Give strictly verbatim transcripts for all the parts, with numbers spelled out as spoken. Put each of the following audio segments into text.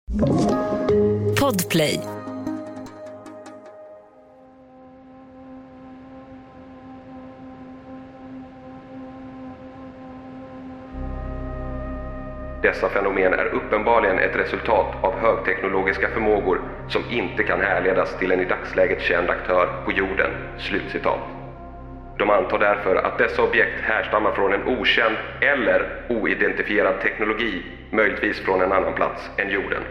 Podplay. Dessa fenomen är uppenbarligen ett resultat av högteknologiska förmågor som inte kan härledas till en i dagsläget känd aktör på jorden. Slutcitat. De antar därför att dessa objekt härstammar från en okänd eller oidentifierad teknologi, möjligtvis från en annan plats än jorden.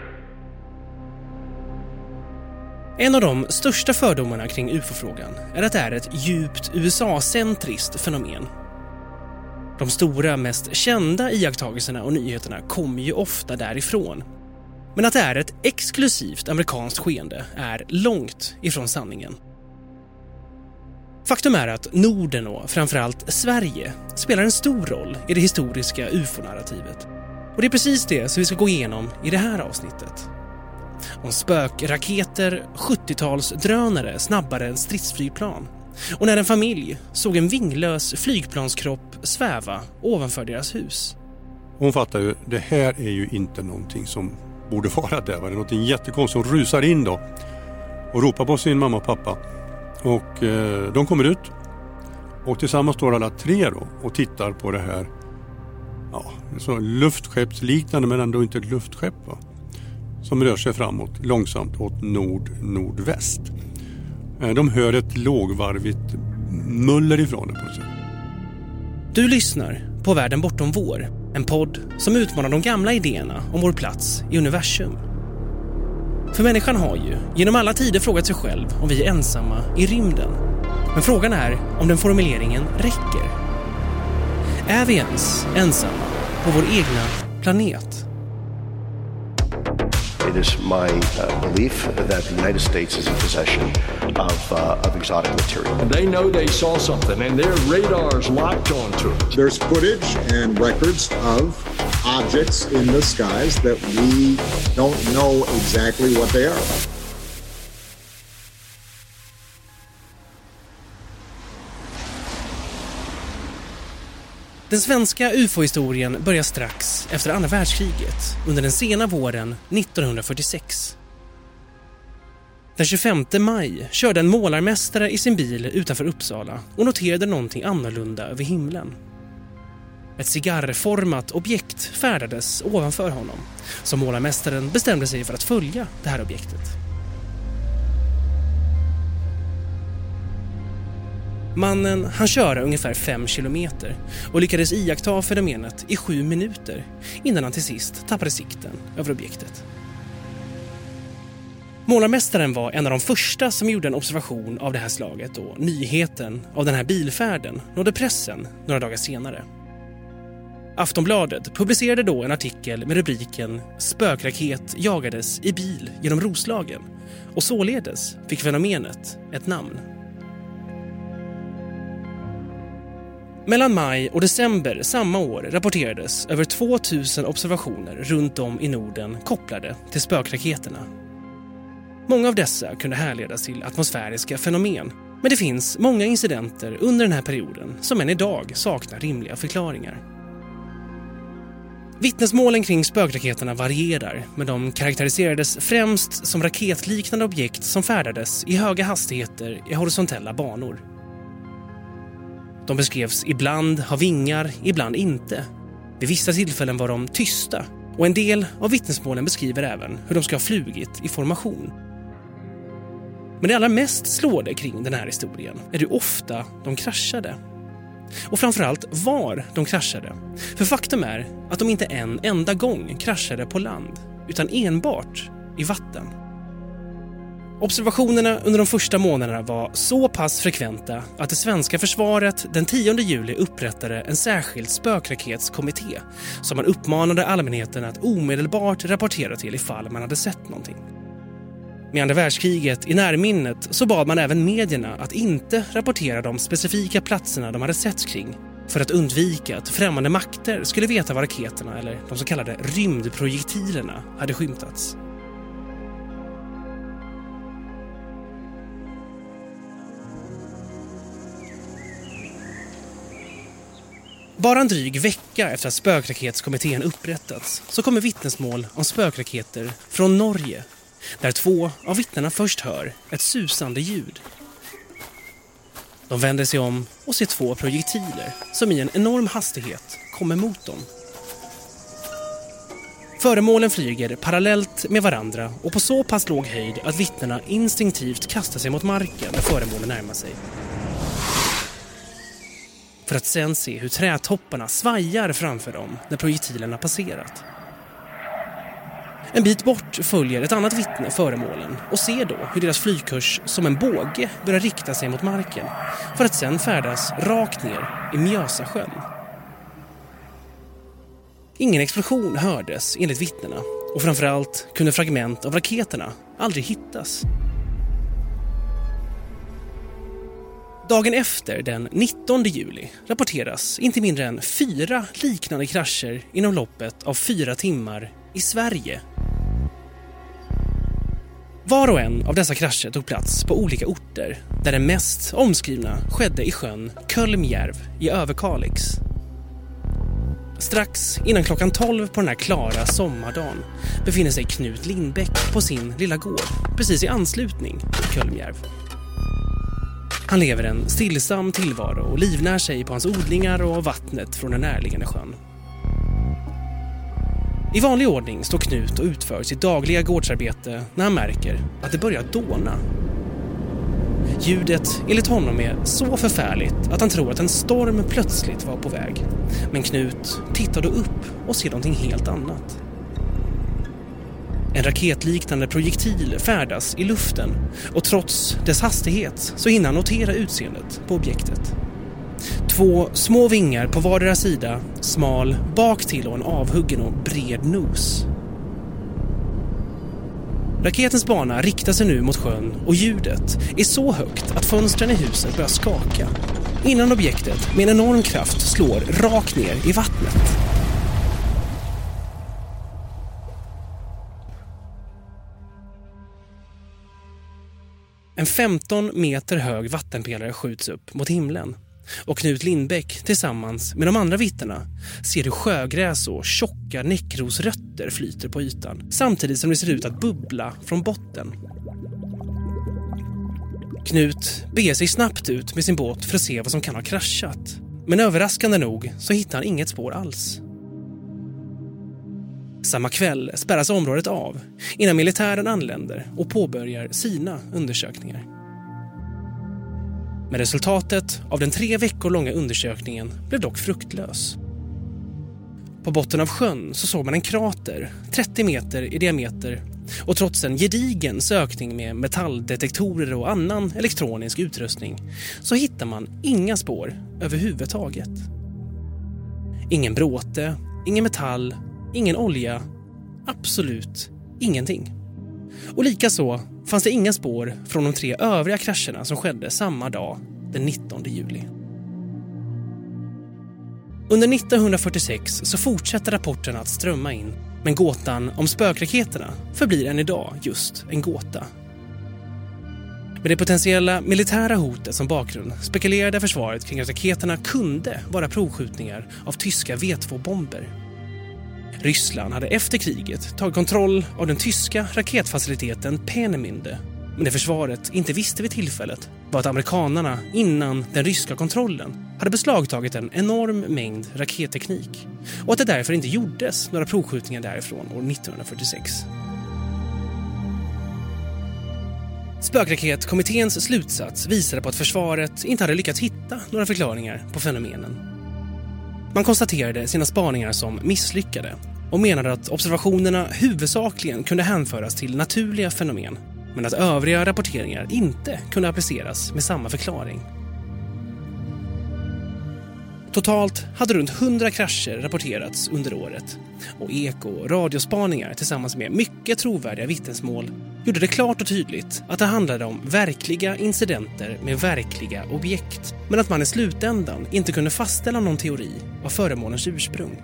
En av de största fördomarna kring U F O-frågan är att det är ett djupt U S A-centriskt fenomen. De stora, mest kända iakttagelserna och nyheterna kommer ju ofta därifrån. Men att det är ett exklusivt amerikanskt skeende är långt ifrån sanningen. Faktum är att Norden och framförallt Sverige spelar en stor roll i det historiska U F O-narrativet. Och det är precis det som vi ska gå igenom i det här avsnittet. Om spökraketer, sjuttiotalsdrönare snabbare än stridsflygplan. Och när en familj såg en vinglös flygplanskropp sväva ovanför deras hus. Hon fattar ju, det här är ju inte någonting som borde vara där. Det är någonting jättekonstigt. Hon rusar in då och ropar på sin mamma och pappa. Och eh, de kommer ut. Och tillsammans står alla tre då och tittar på det här. Ja, så luftskeppsliknande men ändå inte ett luftskepp, va? Som rör sig framåt långsamt åt nord-nordväst. De hör ett lågvarvigt muller ifrån det på sig. Du lyssnar på Världen bortom vår, en podd som utmanar de gamla idéerna om vår plats i universum. För människan har ju genom alla tider frågat sig själv om vi är ensamma i rymden. Men frågan är om den formuleringen räcker. Är vi ens ensamma på vår egna planet? It is my uh, belief that the United States is in possession of, uh, of exotic material. And they know they saw something and their radars locked onto it. There's footage and records of objects in the skies that we don't know exactly what they are. Den svenska U F O-historien börjar strax efter andra världskriget under den sena våren nittonhundrafyrtiosex. Den tjugofemte maj körde en målarmästare i sin bil utanför Uppsala och noterade någonting annorlunda över himlen. Ett cigarrformat objekt färdades ovanför honom, så målarmästaren bestämde sig för att följa det här objektet. Mannen han körde ungefär fem kilometer och lyckades iaktta fenomenet i sju minuter innan han till sist tappade sikten över objektet. Målarmästaren var en av de första som gjorde en observation av det här slaget och nyheten av den här bilfärden nådde pressen några dagar senare. Aftonbladet publicerade då en artikel med rubriken "Spökraket jagades i bil genom Roslagen" och således fick fenomenet ett namn. Mellan maj och december samma år rapporterades över tvåtusen observationer runt om i Norden kopplade till spökraketerna. Många av dessa kunde härledas till atmosfäriska fenomen, men det finns många incidenter under den här perioden som än idag saknar rimliga förklaringar. Vittnesmålen kring spökraketerna varierar, men de karaktäriserades främst som raketliknande objekt som färdades i höga hastigheter i horisontella banor. De beskrevs ibland ha vingar, ibland inte. Vid vissa tillfällen var de tysta och en del av vittnesmålen beskriver även hur de ska ha flugit i formation. Men det allra mest slående kring den här historien är hur ofta de kraschade. Och framförallt var de kraschade. För faktum är att de inte en enda gång kraschade på land, utan enbart i vatten. Observationerna under de första månaderna var så pass frekventa att det svenska försvaret den tionde juli upprättade en särskild spökraketskommitté som man uppmanade allmänheten att omedelbart rapportera till ifall man hade sett någonting. Med andra världskriget i närminnet så bad man även medierna att inte rapportera de specifika platserna de hade setts kring för att undvika att främmande makter skulle veta var raketerna eller de så kallade rymdprojektilerna hade skymtats. Bara en dryg vecka efter att spökraketskommittén upprättats så kommer vittnesmål om spökraketer från Norge, där två av vittnena först hör ett susande ljud. De vänder sig om och ser två projektiler som i en enorm hastighet kommer mot dem. Föremålen flyger parallellt med varandra och på så pass låg höjd att vittnena instinktivt kastar sig mot marken när föremålen närmar sig. För att sen se hur trädtopparna svajar framför dem när projektilerna passerat. En bit bort följer ett annat vittne föremålen och ser då hur deras flygkurs som en båge börjar rikta sig mot marken för att sen färdas rakt ner i Mjösasjön. Ingen explosion hördes enligt vittnena och framförallt kunde fragment av raketerna aldrig hittas. Dagen efter, den nittonde juli, rapporteras inte mindre än fyra liknande krascher inom loppet av fyra timmar i Sverige. Var och en av dessa krascher tog plats på olika orter, där den mest omskrivna skedde i sjön Kölmjärv i Överkalix. Strax innan klockan tolv på den här klara sommardagen befinner sig Knut Lindbäck på sin lilla gård, precis i anslutning till Kölmjärv. Han lever en stillsam tillvaro och livnär sig på hans odlingar och vattnet från den närliggande sjön. I vanlig ordning står Knut och utför sitt dagliga gårdsarbete när han märker att det börjar dåna. Ljudet enligt honom är så förfärligt att han tror att en storm plötsligt var på väg. Men Knut tittar då upp och ser någonting helt annat. En raketliknande projektil färdas i luften och trots dess hastighet så hinner han notera utseendet på objektet. Två små vingar på vardera sida, smal bak till och en avhuggen och bred nos. Raketens bana riktar sig nu mot sjön och ljudet är så högt att fönstren i huset börjar skaka innan objektet med en enorm kraft slår rakt ner i vattnet. En femton meter hög vattenpelare skjuts upp mot himlen och Knut Lindbäck tillsammans med de andra vittnena ser hur sjögräs och tjocka näckrosrötter flyter på ytan samtidigt som det ser ut att bubbla från botten. Knut beger sig snabbt ut med sin båt för att se vad som kan ha kraschat, men överraskande nog så hittar han inget spår alls. Samma kväll spärras området av innan militären anländer och påbörjar sina undersökningar. Men resultatet av den tre veckor långa undersökningen blev dock fruktlös. På botten av sjön så såg man en krater trettio meter i diameter och trots en gedigen sökning med metalldetektorer och annan elektronisk utrustning så hittar man inga spår överhuvudtaget. Ingen bråte, ingen metall, ingen olja, absolut ingenting. Och likaså fanns det inga spår från de tre övriga krascherna som skedde samma dag, den nittonde juli. Under nittonhundrafyrtiosex så fortsätter rapporterna att strömma in, men gåtan om spökraketerna förblir än idag just en gåta. Med det potentiella militära hotet som bakgrund spekulerade försvaret kring att raketerna kunde vara provskjutningar av tyska V två-bomber. Ryssland hade efter kriget tagit kontroll av den tyska raketfaciliteten Peenemünde, men det försvaret inte visste vid tillfället var att amerikanerna innan den ryska kontrollen hade beslagtagit en enorm mängd raketteknik och att det därför inte gjordes några provskjutningar därifrån år nittonhundrafyrtiosex. Spökraketkommitténs slutsats visade på att försvaret inte hade lyckats hitta några förklaringar på fenomenen. Man konstaterade sina spaningar som misslyckade och menade att observationerna huvudsakligen kunde hänföras till naturliga fenomen, men att övriga rapporteringar inte kunde appliceras med samma förklaring. Totalt hade runt hundra krascher rapporterats under året och eko- och radiospaningar tillsammans med mycket trovärdiga vittnesmål gjorde det klart och tydligt att det handlade om verkliga incidenter med verkliga objekt, men att man i slutändan inte kunde fastställa någon teori av föremålens ursprung.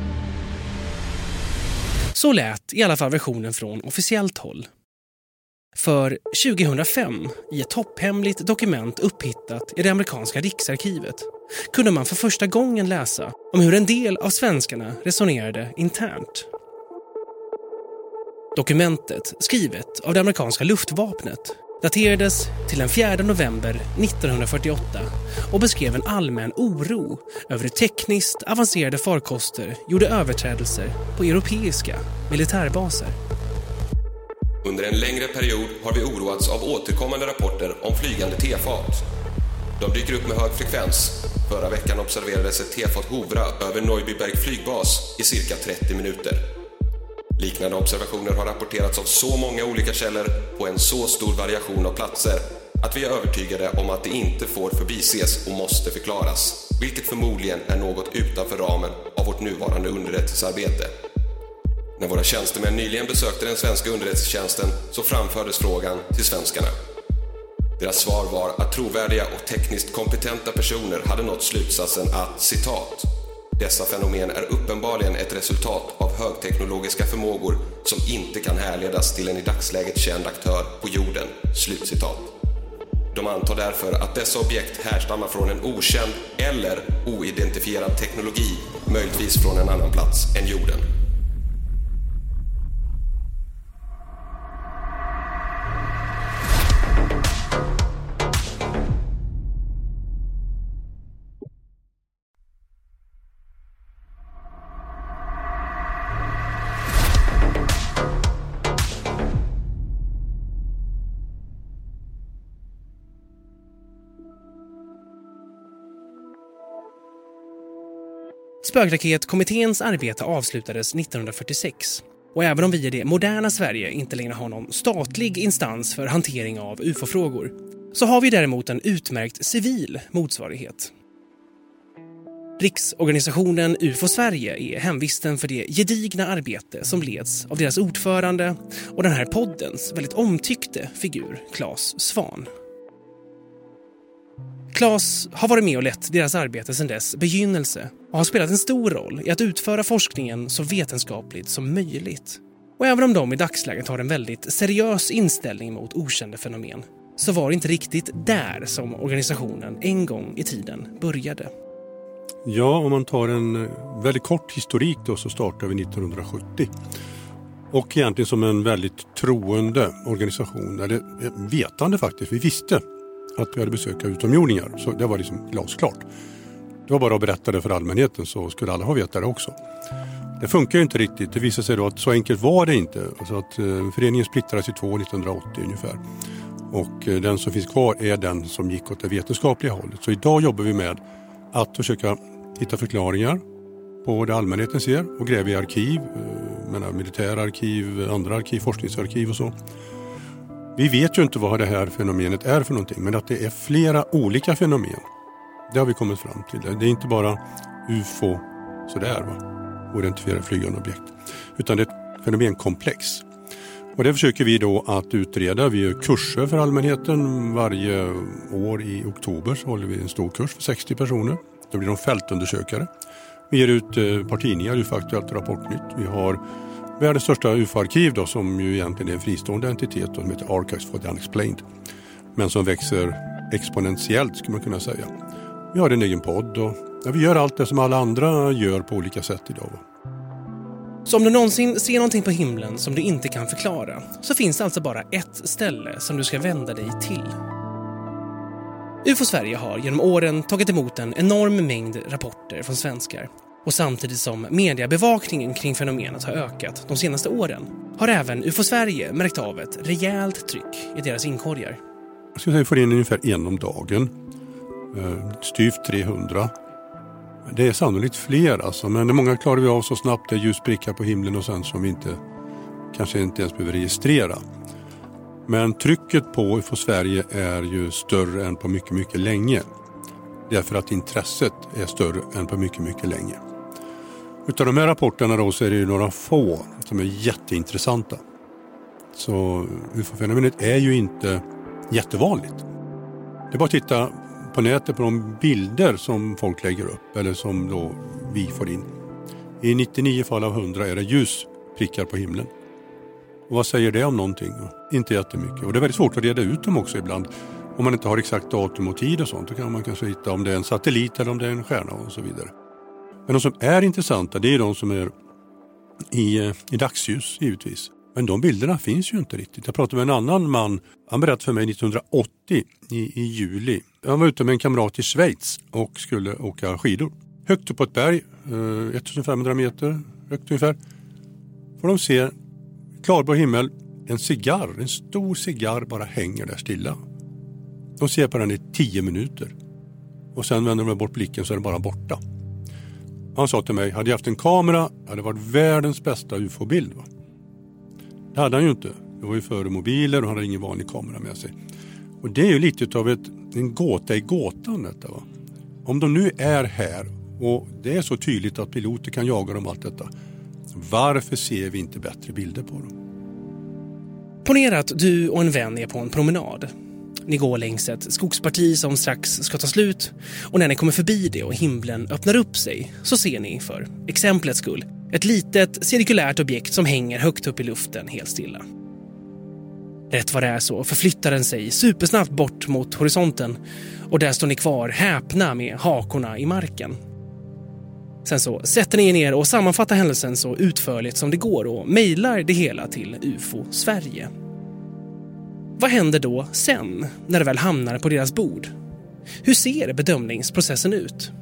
Så lät i alla fall versionen från officiellt håll. För tjugohundrafem, i ett topphemligt dokument upphittat i det amerikanska riksarkivet, kunde man för första gången läsa om hur en del av svenskarna resonerade internt. Dokumentet, skrivet av det amerikanska luftvapnet, daterades till den fjärde november nittonhundrafyrtioåtta och beskrev en allmän oro över hur tekniskt avancerade farkoster gjorde överträdelser på europeiska militärbaser. Under en längre period har vi oroats av återkommande rapporter om flygande tefat. De dyker upp med hög frekvens. Förra veckan observerades ett tefat hovra över Neubiberg flygbas i cirka trettio minuter. Liknande observationer har rapporterats av så många olika källor på en så stor variation av platser att vi är övertygade om att det inte får förbises och måste förklaras, vilket förmodligen är något utanför ramen av vårt nuvarande underrättelsearbete. När våra tjänstemän nyligen besökte den svenska underrättelsetjänsten så framfördes frågan till svenskarna. Deras svar var att trovärdiga och tekniskt kompetenta personer hade nått slutsatsen att, citat, dessa fenomen är uppenbarligen ett resultat av högteknologiska förmågor som inte kan härledas till en i dagsläget känd aktör på jorden, slutcitat. De antar därför att dessa objekt härstammar från en okänd eller oidentifierad teknologi, möjligtvis från en annan plats än jorden. Spökraketkommitténs arbete avslutades nittonhundrafyrtiosex och även om vi i det moderna Sverige inte längre har någon statlig instans för hantering av U F O-frågor så har vi däremot en utmärkt civil motsvarighet. Riksorganisationen U F O Sverige är hemvisten för det gedigna arbete som leds av deras ordförande och den här poddens väldigt omtyckte figur Claes Svahn. Claes har varit med och lett deras arbete sedan dess begynnelse och har spelat en stor roll i att utföra forskningen så vetenskapligt som möjligt. Och även om de i dagsläget har en väldigt seriös inställning mot okända fenomen så var det inte riktigt där som organisationen en gång i tiden började. Ja, om man tar en väldigt kort historik då så startade vi nittonhundrasjuttio. Och egentligen som en väldigt troende organisation, eller vetande faktiskt, vi visste att vi hade besökt utomjordingar, så det var liksom glasklart. Det var bara att berätta det för allmänheten så skulle alla ha vetat det också. Det funkar ju inte riktigt, det visade sig då att så enkelt var det inte. Alltså att eh, föreningen splittrades i två nittonhundraåttio ungefär. Och eh, den som finns kvar är den som gick åt det vetenskapliga hållet. Så idag jobbar vi med att försöka hitta förklaringar på det allmänheten ser och gräva i arkiv, eh, menar, militärarkiv, andra arkiv, forskningsarkiv och så. Vi vet ju inte vad det här fenomenet är för någonting, men att det är flera olika fenomen. Det har vi kommit fram till. Det är inte bara U F O sådär, va? Identifierade flygande objekt. Utan det är ett fenomenkomplex. Och det försöker vi då att utreda. Vi gör kurser för allmänheten. Varje år i oktober så håller vi en stor kurs för sextio personer. Då blir de fältundersökare. Vi ger ut eh, partidningar, U F O Aktuellt och Rapportnytt. Vi har världens största U F O-arkiv då, som ju egentligen är en fristående entitet och som heter Archives for the Unexplained. Men som växer exponentiellt skulle man kunna säga. Vi har en egen podd och ja, vi gör allt det som alla andra gör på olika sätt idag. Så om du någonsin ser någonting på himlen som du inte kan förklara så finns det alltså bara ett ställe som du ska vända dig till. U F O Sverige har genom åren tagit emot en enorm mängd rapporter från svenskar. Och samtidigt som mediebevakningen kring fenomenet har ökat de senaste åren har även U F O Sverige märkt av ett rejält tryck i deras inkorgar. Jag skulle säga att vi får in ungefär en om dagen. Styvt trehundra. Det är sannolikt fler alltså, men många klarar vi av så snabbt. Det är ljusprickar på himlen och sen som vi inte, kanske inte ens behöver registrera. Men trycket på U F O Sverige är ju större än på mycket, mycket länge. Därför att intresset är större än på mycket, mycket länge. Utav de här rapporterna då så är det ju några få som är jätteintressanta. Så U F O-fenomenet är ju inte jättevanligt. Det är bara att titta på nätet på de bilder som folk lägger upp eller som då vi får in. I nittionio fall av hundra är det ljusprickar på himlen. Och vad säger det om någonting? Inte jättemycket. Och det är väldigt svårt att reda ut dem också ibland. Om man inte har exakt datum och tid och sånt, då kan man kanske hitta om det är en satellit eller om det är en stjärna och så vidare. Men de som är intressanta, det är de som är i, i dagsljus givetvis. Men de bilderna finns ju inte riktigt. Jag pratade med en annan man, han berättade för mig nittonhundraåttio i, i juli. Han var ute med en kamrat i Schweiz och skulle åka skidor. Högt upp på ett berg, eh, ettusenfemhundra meter högt ungefär. Får de se klarblå himmel, en cigarr, en stor cigarr bara hänger där stilla. De ser på den i tio minuter. Och sen vänder de bort blicken så är den bara borta. Han sa till mig, hade jag haft en kamera hade det varit världens bästa U F O-bild. Va? Det hade han ju inte. Det var ju före mobiler och han hade ingen vanlig kamera med sig. Och det är ju lite av ett, en gåta i gåtan detta, va? Om de nu är här och det är så tydligt att piloter kan jaga dem allt detta. Varför ser vi inte bättre bilder på dem? Ponera att du och en vän är på en promenad. Ni går längs ett skogsparti som strax ska ta slut och när ni kommer förbi det och himlen öppnar upp sig så ser ni för exemplets skull ett litet cirkulärt objekt som hänger högt upp i luften helt stilla. Rätt vad det är så förflyttar den sig supersnabbt bort mot horisonten och där står ni kvar häpna med hakorna i marken. Sen så sätter ni er ner och sammanfattar händelsen så utförligt som det går och mejlar det hela till U F O Sverige. Vad händer då sen när det väl hamnar på deras bord? Hur ser bedömningsprocessen ut?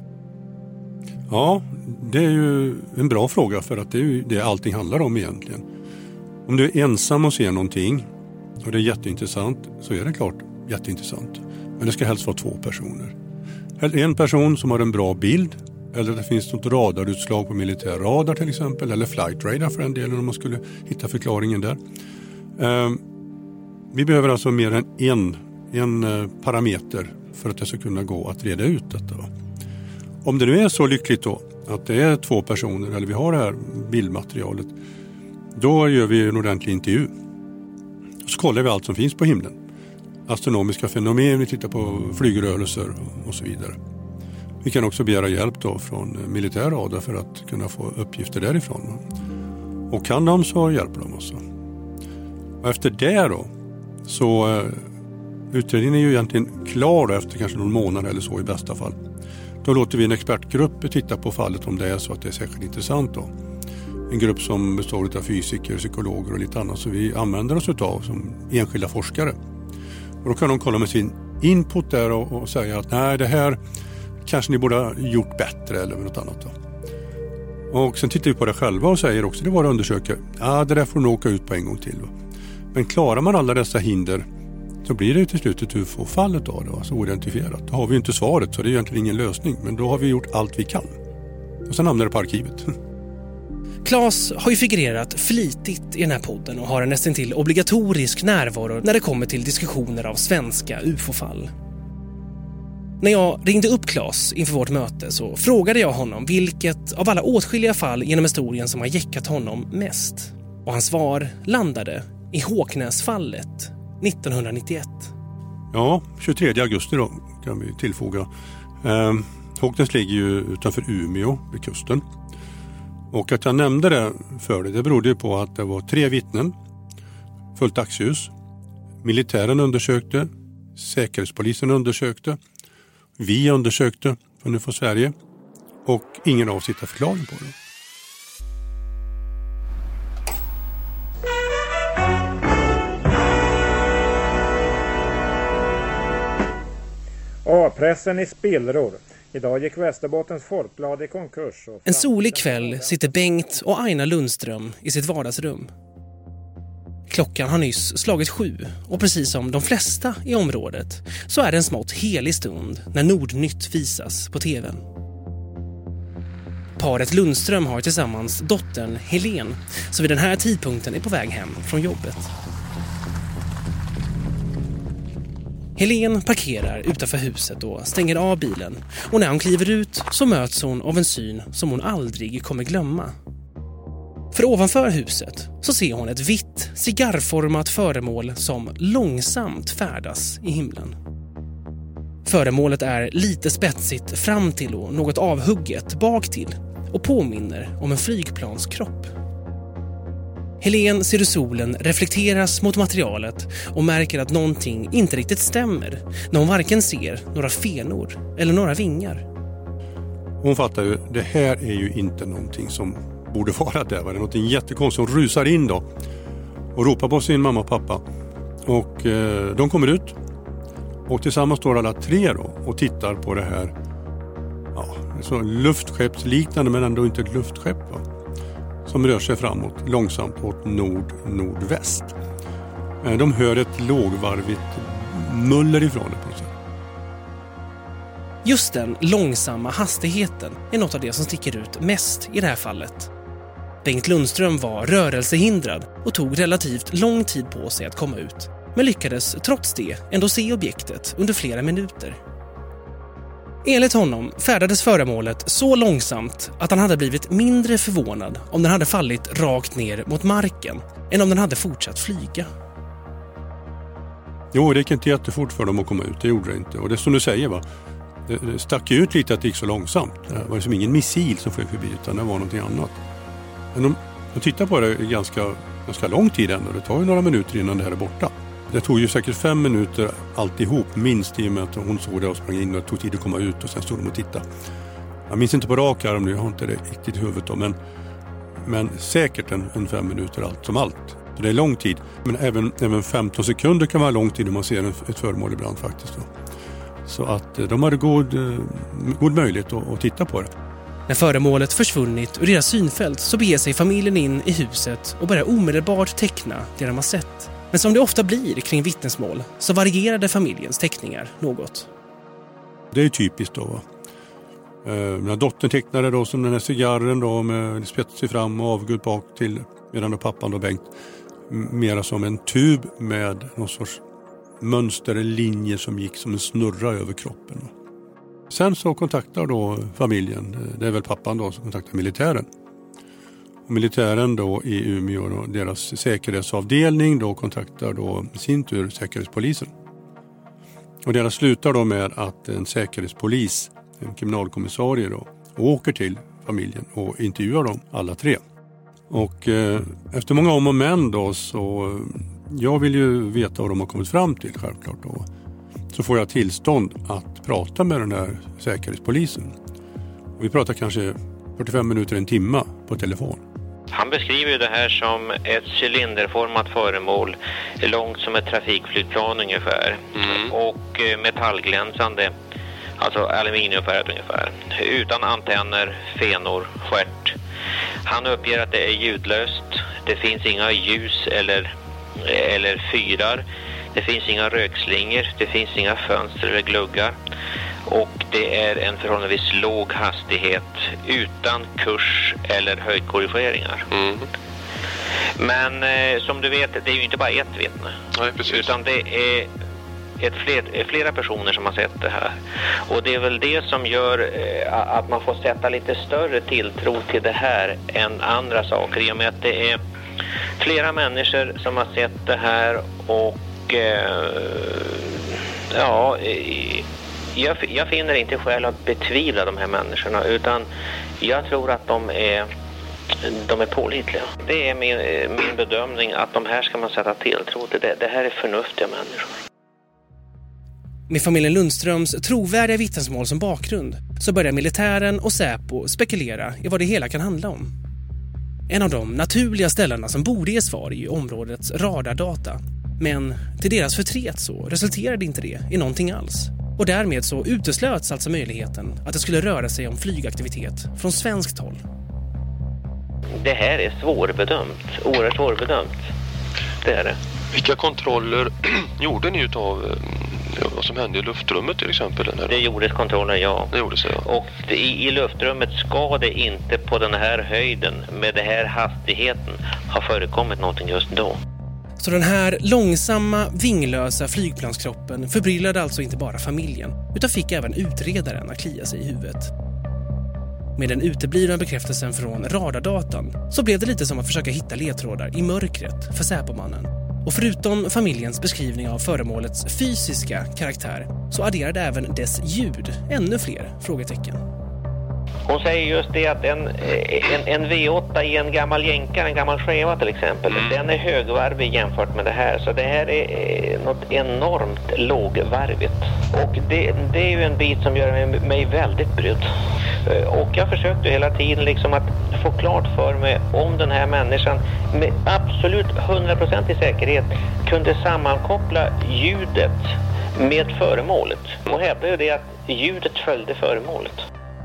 Ja, det är ju en bra fråga för att det är ju det allting handlar om egentligen. Om du är ensam och ser någonting och det är jätteintressant så är det klart jätteintressant. Men det ska helst vara två personer. En person som har en bra bild eller det finns något radarutslag på militär radar till exempel eller flight radar för en del om man skulle hitta förklaringen där. Um, Vi behöver alltså mer än en, en parameter för att det ska kunna gå att reda ut detta. Va? Om det nu är så lyckligt då att det är två personer eller vi har det här bildmaterialet, då gör vi en ordentlig intervju. Så kollar vi allt som finns på himlen. Astronomiska fenomen, vi tittar på flygrörelser och så vidare. Vi kan också begära hjälp då från militär radar för att kunna få uppgifter därifrån. Va? Och kan de så hjälper de oss. Och efter det då så uh, utredningen är ju egentligen klar då, efter kanske någon månad eller så i bästa fall. Då låter vi en expertgrupp titta på fallet om det är så att det är särskilt intressant då. En grupp som består av fysiker, psykologer och lite annat så vi använder oss utav som enskilda forskare. Och då kan de kolla med sin input där och, och säga att nej, det här kanske ni borde ha gjort bättre eller något annat då. Och sen tittar vi på det själva och säger också det var att undersöka, ja det där får nog åka ut på en gång till va. Men klarar man alla dessa hinder så blir det ju till slut ett U F O-fallet då, då, alltså oidentifierat. Då har vi ju inte svaret så det är egentligen ingen lösning. Men då har vi gjort allt vi kan. Och sen hamnar det på arkivet. Claes har ju figurerat flitigt i den här podden och har en nästan till obligatorisk närvaro när det kommer till diskussioner av svenska U F O-fall. När jag ringde upp Claes inför vårt möte så frågade jag honom vilket av alla åtskilliga fall genom historien som har jäckat honom mest. Och hans svar landade i Håknäsfallet nittonhundranittioett. Ja, tjugotredje augusti då kan vi tillfoga. Eh, Håknäs ligger ju utanför Umeå vid kusten. Och att jag nämnde det för det, det berodde på att det var tre vittnen, fullt dagsljus. Militären undersökte, säkerhetspolisen undersökte, vi undersökte från U F O Sverige och ingen av oss hittar förklaring på det. A-pressen i spillror. Idag gick Västerbottens Folkblad i konkurs. Och en solig kväll sitter Bengt och Aina Lundström i sitt vardagsrum. Klockan har nyss slagit sju och precis som de flesta i området så är det en smått helig stund när Nordnytt visas på tvn. Paret Lundström har tillsammans dottern Helen som vid den här tidpunkten är på väg hem från jobbet. Helen parkerar utanför huset och stänger av bilen och när hon kliver ut så möts hon av en syn som hon aldrig kommer glömma. För ovanför huset så ser hon ett vitt, cigarrformat föremål som långsamt färdas i himlen. Föremålet är lite spetsigt fram till och något avhugget bak till och påminner om en flygplanskropp. Helene ser hur solen reflekteras mot materialet och märker att någonting inte riktigt stämmer när hon varken ser några fenor eller några vingar. Hon fattar ju, det här är ju inte någonting som borde vara där. Det är någonting jättekonstigt. Hon rusar in då och ropar på sin mamma och pappa. Och eh, de kommer ut. Och tillsammans står alla tre då och tittar på det här. Ja, så luftskeppsliknande men ändå inte ett luftskepp, va? Som rör sig framåt långsamt åt nord-nordväst. Eh, de hör ett lågvarvigt muller ifrån det på något sätt. Just den långsamma hastigheten är något av det som sticker ut mest i det här fallet. Bengt Lundström var rörelsehindrad och tog relativt lång tid på sig att komma ut, men lyckades trots det ändå se objektet under flera minuter. Enligt honom färdades föremålet så långsamt att han hade blivit mindre förvånad om den hade fallit rakt ner mot marken än om den hade fortsatt flyga. Jo, det gick inte jättefort för dem att komma ut, det gjorde det inte. Och det som du säger, va? Det, det stack ut lite att det gick så långsamt. Det var som ingen missil som flög förbi, utan det var någonting annat. Men de, de tittar på det ganska, ganska lång tid ändå. Det tar ju några minuter innan det här är borta. Det tog ju säkert fem minuter alltihop, minst i och med att hon såg det och sprang in och tog tid att komma ut och sen stod de och tittade. Jag minns inte på rak arm nu, jag har inte det riktigt i huvudet då, men, men säkert en, en fem minuter allt som allt. Så det är lång tid, men även, även femton sekunder kan vara lång tid om man ser en, ett föremål ibland faktiskt då. Så att de hade god, god möjlighet att, att titta på det. När föremålet försvunnit ur deras synfält så beger sig familjen in i huset och börjar omedelbart teckna det de har sett. Men som det ofta blir kring vittnesmål så varierade familjens teckningar något. Det är typiskt då, va? När dottern tecknade då som den här cigarren då med spetsig fram och avgud bak till, medan då pappan då Bengt mera som en tub med någon sorts mönster eller linjer som gick som en snurra över kroppen. Sen så kontaktar då familjen, det är väl pappan då som kontaktar militären. Och militären då i Umeå, då, deras säkerhetsavdelning då kontaktar då i sin tur säkerhetspolisen. Och deras slutar då med att en säkerhetspolis, en kriminalkommissarie då, åker till familjen och intervjuar dem alla tre. Och eh, efter många om och men då så, jag vill ju veta vad de har kommit fram till självklart då. Så får jag tillstånd att prata med den här säkerhetspolisen. Och vi pratar kanske fyrtiofem minuter, en timme på telefon. Han beskriver ju det här som ett cylinderformat föremål, långt som ett trafikflygplan ungefär. Mm. Och metallglänsande, alltså aluminiumfärgat ungefär. Utan antenner, fenor, stjärt. Han uppger att det är ljudlöst. Det finns inga ljus eller, eller fyrar. Det finns inga rökslingor. Det finns inga fönster eller gluggar. Och det är en förhållandevis låg hastighet utan kurs eller höjdkorrigeringar. Mm. Men eh, som du vet, det är ju inte bara ett vittne. Nej, precis. Utan det är ett fler, flera personer som har sett det här. Och det är väl det som gör eh, att man får sätta lite större tilltro till det här än andra saker. I och med att det är flera människor som har sett det här och eh, ja... Eh, Jag, jag finner inte skäl att betvivla de här människorna, utan jag tror att de är, de är pålitliga. Det är min, min bedömning att de här ska man sätta tilltro till. Det, det här är förnuftiga människor. Med familjen Lundströms trovärdiga vittnesmål som bakgrund så börjar militären och Säpo spekulera i vad det hela kan handla om. En av de naturliga ställena som borde ge svar är ju områdets radardata. Men till deras förtret så resulterade inte det i någonting alls. Och därmed så uteslöts alltså möjligheten att det skulle röra sig om flygaktivitet från svenskt håll. Det här är svårbedömt, oerhört svårbedömt. Det är det. Vilka kontroller gjorde ni utav vad som hände i luftrummet till exempel? Eller? Det gjordes kontroller, ja. Det gjordes, ja. Och i, i luftrummet ska det inte på den här höjden med den här hastigheten ha förekommit någonting just då. Så den här långsamma, vinglösa flygplanskroppen förbryllade alltså inte bara familjen, utan fick även utredaren att klia sig i huvudet. Med den uteblivna bekräftelsen från radardatan så blev det lite som att försöka hitta ledtrådar i mörkret för Säpomannen. Och förutom familjens beskrivning av föremålets fysiska karaktär så adderade även dess ljud ännu fler frågetecken. Hon säger just det att en, en, en V åtta i en gammal jänkare, en gammal skeva till exempel, mm. den är högvarvig jämfört med det här. Så det här är något enormt lågvarvigt. Och det, det är ju en bit som gör mig, mig väldigt brydd. Och jag försökte hela tiden liksom att få klart för mig om den här människan med absolut hundra procent i säkerhet kunde sammankoppla ljudet med föremålet. Och hävdade ju det att ljudet följde föremålet.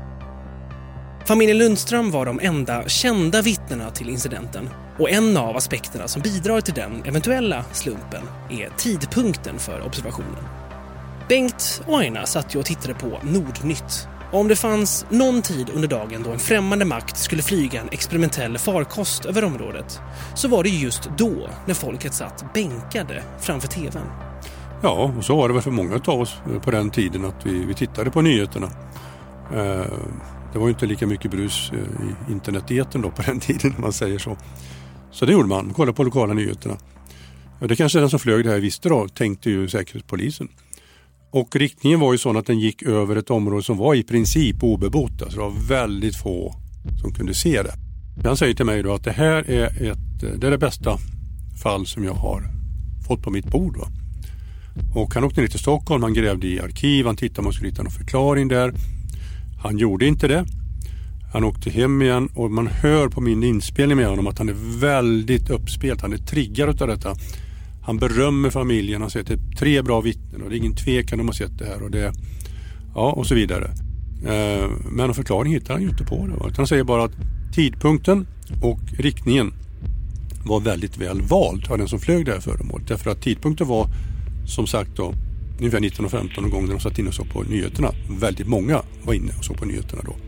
Familjen Lundström var de enda kända vittnena till incidenten. Och en av aspekterna som bidrar till den eventuella slumpen är tidpunkten för observationen. Bengt och Aina satt ju och tittade på Nordnytt. Och om det fanns någon tid under dagen då en främmande makt skulle flyga en experimentell farkost över området, så var det just då när folket satt bänkade framför tvn. Ja, och så var det väl för många av oss på den tiden att vi, vi tittade på nyheterna. Eh, det var ju inte lika mycket brus i interneteten då på den tiden, om man säger så. Så det gjorde man, kolla på lokala nyheterna. Det kanske den som flög det här visste då, tänkte ju säkerhetspolisen. Och riktningen var ju sån att den gick över ett område som var i princip obebott. Så det var väldigt få som kunde se det. Han säger till mig då att det här är, ett, det är det bästa fall som jag har fått på mitt bord. Va? Och han åkte ner till Stockholm, han grävde i arkiv, han tittade om man skulle hitta någon förklaring där. Han gjorde inte det. Han åkte hem igen och man hör på min inspelning med honom att han är väldigt uppspelt. Han är triggad av detta. Han berömmer familjen, han säger att det är tre bra vittnen och det är ingen tvekan om att ha sett det här och det, ja, och så vidare. Men en förklaring hittar han ju inte på det. Han säger bara att tidpunkten och riktningen var väldigt väl vald av den som flög det här föremålet. Därför att tidpunkten var, som sagt då, ungefär nitton femton en gång när de satt in och såg på nyheterna. Väldigt många var inne och såg på nyheterna då.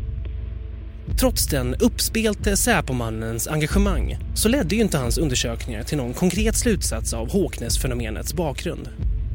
Trots den uppspelte Säpomannens engagemang så ledde ju inte hans undersökningar till någon konkret slutsats av Håknäs-fenomenets bakgrund.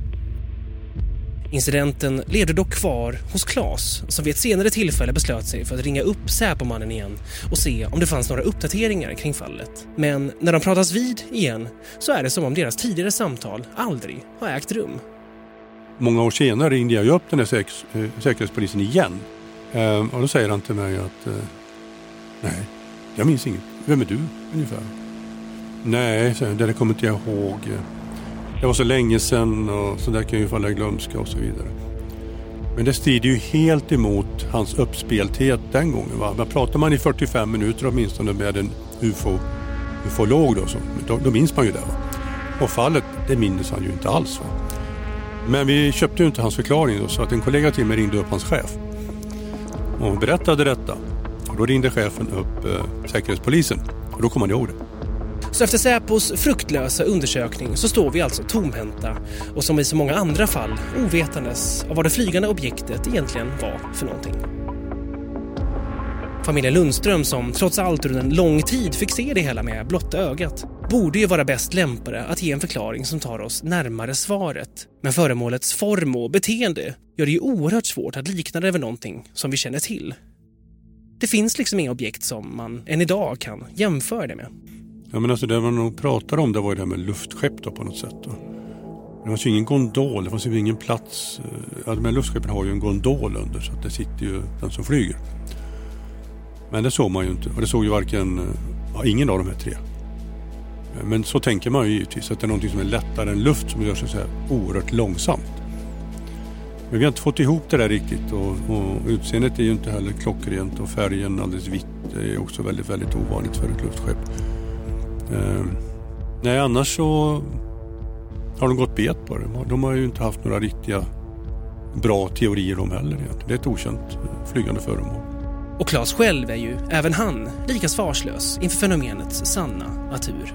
Incidenten levde dock kvar hos Claes, som vid ett senare tillfälle beslöt sig för att ringa upp Säpomannen igen och se om det fanns några uppdateringar kring fallet. Men när de pratas vid igen så är det som om deras tidigare samtal aldrig har ägt rum. Många år senare ringde jag upp den här säk- säkerhetspolisen igen. Ehm, och då säger han till mig att eh, nej, jag minns inget. Vem är du ungefär? Nej, så, det kommer inte jag ihåg. Det var så länge sedan och så där kan ju falla i glömska och så vidare. Men det strider ju helt emot hans uppspelthet den gången. Va? Men pratar man i fyrtiofem minuter åtminstone med en ufo, ufolog då, så, då, då minns man ju det. Va? Och fallet, det minns han ju inte alls. Va? Men vi köpte ju inte hans förklaring då, så att en kollega till mig ringde upp hans chef. Och berättade detta. Och då ringde chefen upp eh, säkerhetspolisen. Och då kom han ihåg det. Så efter Säpos fruktlösa undersökning så står vi alltså tomhänta och som i så många andra fall ovetandes av vad det flygande objektet egentligen var för någonting. Familjen Lundström, som trots allt under en lång tid fick se det hela med blotta ögat, borde ju vara bäst lämpade att ge en förklaring som tar oss närmare svaret. Men föremålets form och beteende gör det ju oerhört svårt att likna det över någonting som vi känner till. Det finns liksom inga objekt som man än idag kan jämföra det med. Ja, men alltså det man nog pratar om, det var ju det här med luftskepp då på något sätt. Då. Det fanns ju ingen gondol, det fanns ju ingen plats. Ja, men luftskeppen har ju en gondol under så att det sitter ju den som flyger. Men det såg man ju inte. Och det såg ju varken, ja, ingen av de här tre. Men så tänker man ju givetvis att det är någonting som är lättare än luft som gör sig så här oerhört långsamt. Men vi har inte fått ihop det där riktigt. Och, och utseendet är ju inte heller klockrent och färgen alldeles vitt. Det är också väldigt, väldigt ovanligt för ett luftskepp. Eh, nej, annars så har de gått bet på det. De har ju inte haft några riktiga bra teorier om heller. Det är ett okänt flygande föremål. Och Claes själv är ju, även han, lika svarslös inför fenomenets sanna natur.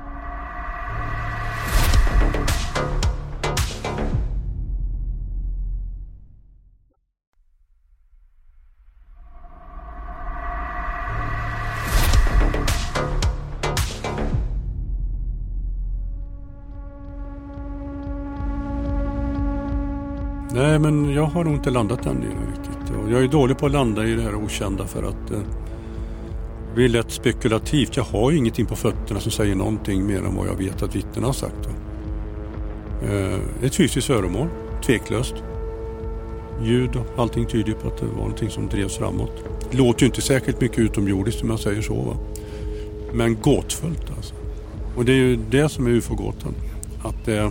Nej, men jag har nog inte landat den delen riktigt. Och jag är dålig på att landa i det här okända för att eh, det är lätt spekulativt. Jag har ju ingenting på fötterna som säger någonting mer än vad jag vet att vittnen har sagt. Eh, ett fysiskt föremål, tveklöst. ljud och allting tyder på att det var någonting som drevs framåt. Det låter ju inte särskilt mycket utomjordiskt om jag säger så, va? Men gåtfullt alltså. Och det är ju det som är U F O-gåtan. Att eh,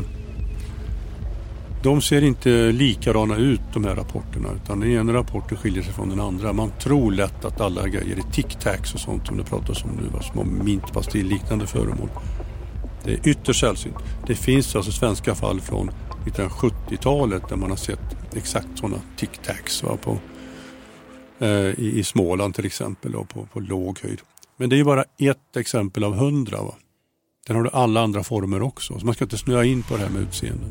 de ser inte likadana ut, de här rapporterna, utan den ena rapporten skiljer sig från den andra. Man tror lätt att alla grejer är tic-tacs och sånt som det pratas om nu, va? Små mintpastill-liknande föremål. Det är ytterst sällsynt. Det finns alltså svenska fall från nittonhundrasjuttiotalet där man har sett exakt sådana tic-tacs, va? På, eh, i, i Småland till exempel, och på, på låg höjd. Men det är ju bara ett exempel av hundra, va? Den har du alla andra former också. Så man ska inte snöa in på det här med utseenden.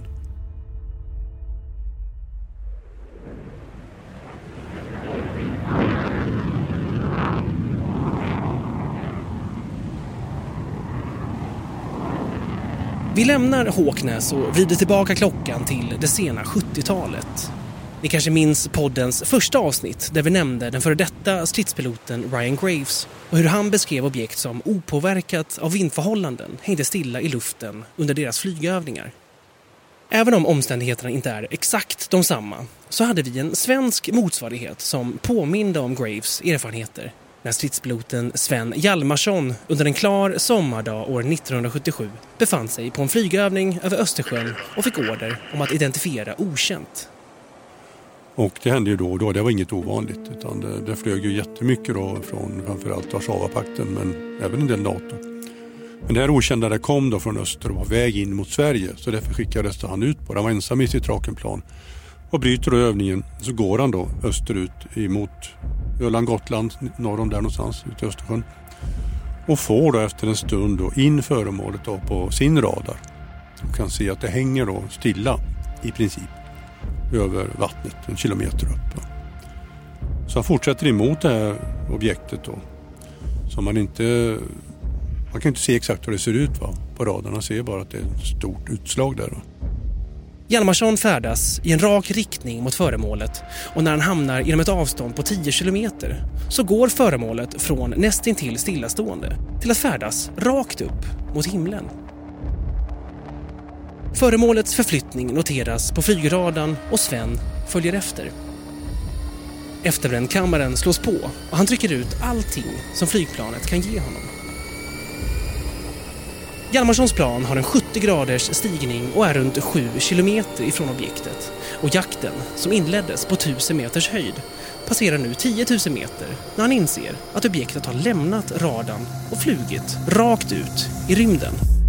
Vi lämnar Håknäs och vrider tillbaka klockan till det sena sjuttiotalet. Ni kanske minns poddens första avsnitt där vi nämnde den före detta stridspiloten Ryan Graves och hur han beskrev objekt som opåverkat av vindförhållanden hängde stilla i luften under deras flygövningar. Även om omständigheterna inte är exakt de samma så hade vi en svensk motsvarighet som påminde om Graves erfarenheter när stridspiloten Sven Hjalmarsson under en klar sommardag år nittonhundrasjuttiosju befann sig på en flygövning över Östersjön och fick order om att identifiera okänt. Och det hände ju då och då, det var inget ovanligt, utan det, det flög ju jättemycket då från framförallt Warszawapakten, men även en del NATO. Men det här okända det kom då från öster och var väg in mot Sverige, så därför skickades han ut på. Han var ensam i sitt Drakenplan och bryter då övningen, så går han då österut emot Öland, Gotland, norr om där någonstans ute i Östersjön, och får då efter en stund då in föremålet då på sin radar och kan se att det hänger då stilla i princip över vattnet en kilometer upp. Så han fortsätter emot det här objektet då, som man inte man kan inte se exakt hur det ser ut, va? På radarna ser bara att det är ett stort utslag där, va? Hjalmarsson färdas i en rak riktning mot föremålet och när han hamnar inom ett avstånd på tio kilometer så går föremålet från nästintill stillastående till att färdas rakt upp mot himlen. Föremålets förflyttning noteras på flygradarn och Sven följer efter. Efterbrännkammaren slås på och han trycker ut allting som flygplanet kan ge honom. Hjalmarssons plan har en sjuttio graders stigning och är runt sju kilometer ifrån objektet. Och jakten, som inleddes på tusen meters höjd, passerar nu tio tusen meter när han inser att objektet har lämnat radarn och flugit rakt ut i rymden.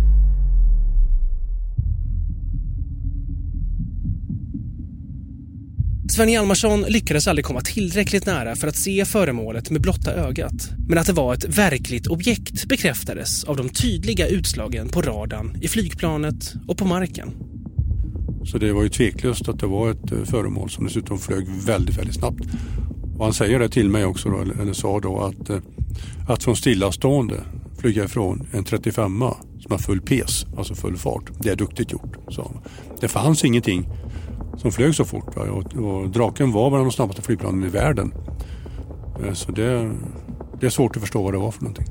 Sven Hjalmarsson lyckades aldrig komma tillräckligt nära för att se föremålet med blotta ögat. Men att det var ett verkligt objekt bekräftades av de tydliga utslagen på radarn i flygplanet och på marken. Så det var ju tveklöst att det var ett föremål som dessutom flög väldigt, väldigt snabbt. Och han säger det till mig också då, eller sa då att, att från stillastående flyga ifrån en trettiofem som har full pes, alltså full fart. Det är duktigt gjort. Så det fanns ingenting som flög så fort, va? Och, och Draken var bland de snabbaste flygplanen i världen. Så det, det är svårt att förstå vad det var för någonting.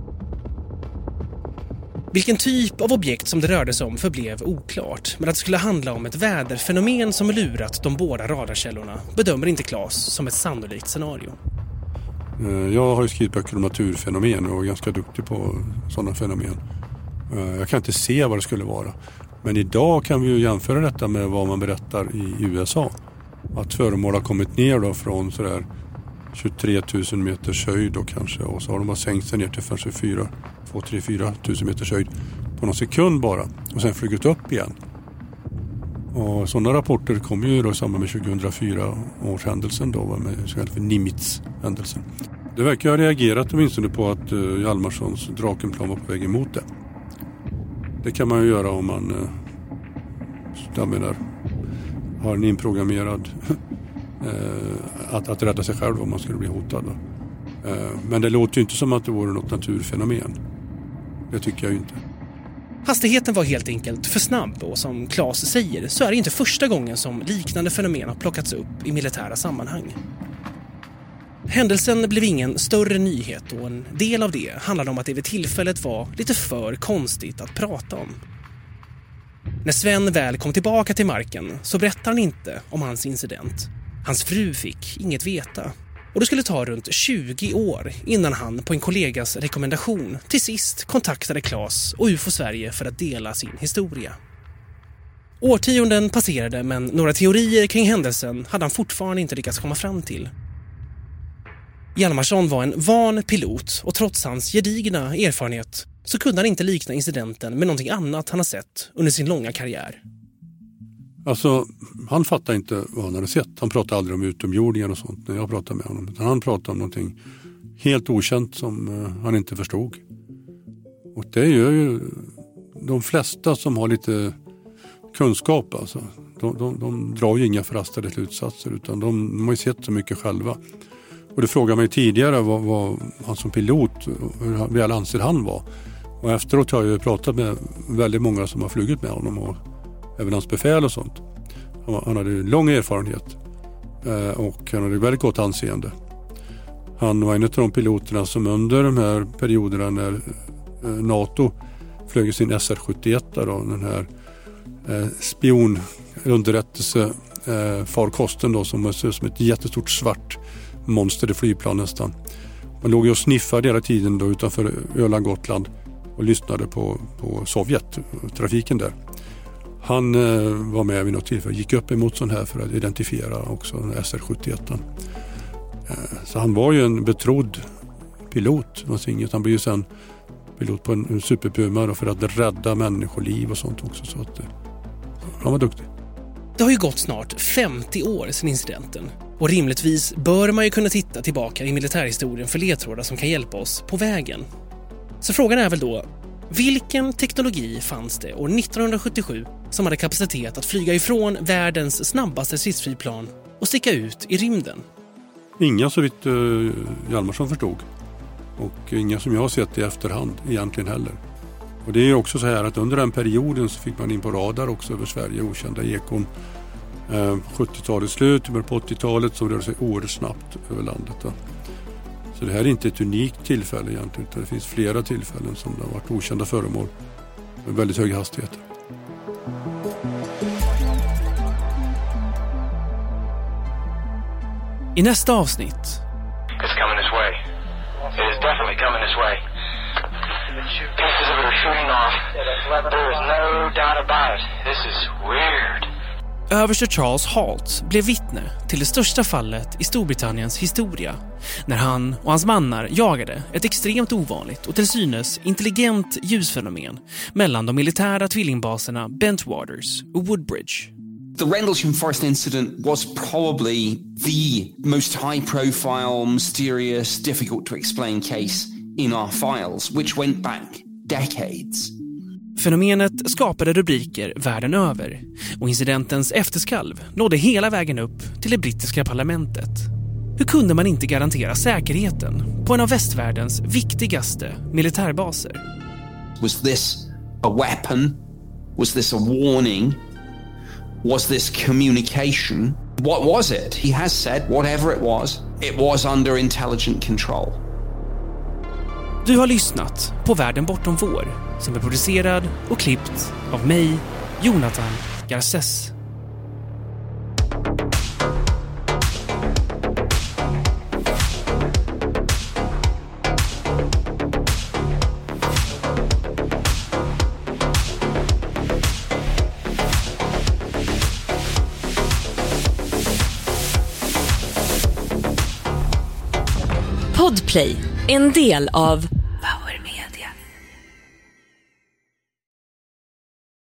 Vilken typ av objekt som det rörde sig om förblev oklart, men att det skulle handla om ett väderfenomen som lurat de båda radarkällorna bedömer inte Claes som ett sannolikt scenario. Jag har ju skrivit böcker om naturfenomen och är ganska duktig på sådana fenomen. Jag kan inte se vad det skulle vara. Men idag kan vi ju jämföra detta med vad man berättar i U S A. Att föremål har kommit ner då från sådär tjugotre tusen meters höjd då kanske. Och så har de bara sänkt sig ner till tjugofyra, två, tre, fyra tusen meters höjd på någon sekund bara. Och sen flugit upp igen. Och sådana rapporter kom ju då i samband med tjugohundrafyra års händelsen då, med så kallad för Nimitz-händelsen. Det verkar ha reagerat åtminstone på att uh, Hjalmarssons Drakenplan var på väg emot det. Det kan man ju göra om man uh, jag menar, har en inprogrammerad uh, att, att rädda sig själv om man skulle bli hotad. Uh, men det låter ju inte som att det vore något naturfenomen. Det tycker jag ju inte. Hastigheten var helt enkelt för snabb och som Claes säger så är det inte första gången som liknande fenomen har plockats upp i militära sammanhang. Händelsen blev ingen större nyhet och en del av det handlade om att det vid tillfället var lite för konstigt att prata om. När Sven väl kom tillbaka till marken så berättar han inte om hans incident. Hans fru fick inget veta. Och det skulle ta runt tjugo år innan han på en kollegas rekommendation till sist kontaktade Claes och U F O Sverige för att dela sin historia. Årtionden passerade, men några teorier kring händelsen hade han fortfarande inte lyckats komma fram till. Hjalmarsson var en van pilot och trots hans gedigna erfarenhet så kunde han inte likna incidenten med någonting annat han har sett under sin långa karriär. Alltså, han fattade inte vad han hade sett. Han pratade aldrig om utomjordingar och sånt när jag pratade med honom. Utan han pratade om någonting helt okänt som uh, han inte förstod. Och det gör ju de flesta som har lite kunskap. Alltså. De, de, de drar ju inga förhastade slutsatser utan de, de har ju sett så mycket själva. Och det frågade mig tidigare vad, vad han som pilot, hur väl anser han var. Och efteråt har jag ju pratat med väldigt många som har flugit med honom och även hans befäl och sånt. Han, han hade lång erfarenhet eh, och han hade väldigt gott anseende. Han var en av de piloterna som under de här perioderna när eh, NATO flög sin S R sjuttioett, då, den här eh, spionunderrättelse eh, farkosten då, som ser ut som ett jättestort svart monster i flygplan nästan. Man låg ju och sniffade hela tiden då utanför Öland, Gotland och lyssnade på, på Sovjet, trafiken där. Han eh, var med vid något tillfälle, gick upp emot sån här för att identifiera också den S R sjuttioett. Eh, så han var ju en betrodd pilot. Han blev ju sen pilot på en, en superpuma för att rädda människoliv och sånt också. Så att, eh, han var duktig. Det har ju gått snart femtio år sedan incidenten. Och rimligtvis bör man ju kunna titta tillbaka i militärhistorien för ledtrådar som kan hjälpa oss på vägen. Så frågan är väl då, vilken teknologi fanns det år nittonhundrasjuttiosju som hade kapacitet att flyga ifrån världens snabbaste stridsflygplan och sticka ut i rymden? Inga så vitt uh, Hjalmarsson förstod. Och inga som jag har sett i efterhand egentligen heller. Och det är ju också så här att under den perioden så fick man in på radar också över Sverige okända ekon. Uh, sjuttiotalets slut, på åttiotalet så rörde sig oerhört snabbt över landet. Då. Så det här är inte ett unikt tillfälle egentligen. Det finns flera tillfällen som det har varit okända föremål med väldigt höga hastigheter. I nästa avsnitt. It's coming this way. It is definitely coming this way. Pieces of it are shooting off. There is no doubt about it. This is weird. Överste Charles Halt blev vittne till det största fallet i Storbritanniens historia när han och hans mannar jagade ett extremt ovanligt och till synes intelligent ljusfenomen mellan de militära tvillingbaserna Bentwaters och Woodbridge. The Rendlesham Forest incident was probably the most high-profile, mysterious, difficult-to-explain case in our files, which went back decades. Fenomenet skapade rubriker världen över och incidentens efterskalv nådde hela vägen upp till det brittiska parlamentet. Hur kunde man inte garantera säkerheten på en av västvärldens viktigaste militärbaser? Was this a weapon? Was this a warning? Was this communication? What was it? He has said whatever it was, it was under intelligent control. Du har lyssnat på Världen bortom vår som är producerad och klippt av mig, Jonathan Garces. Podplay, en del av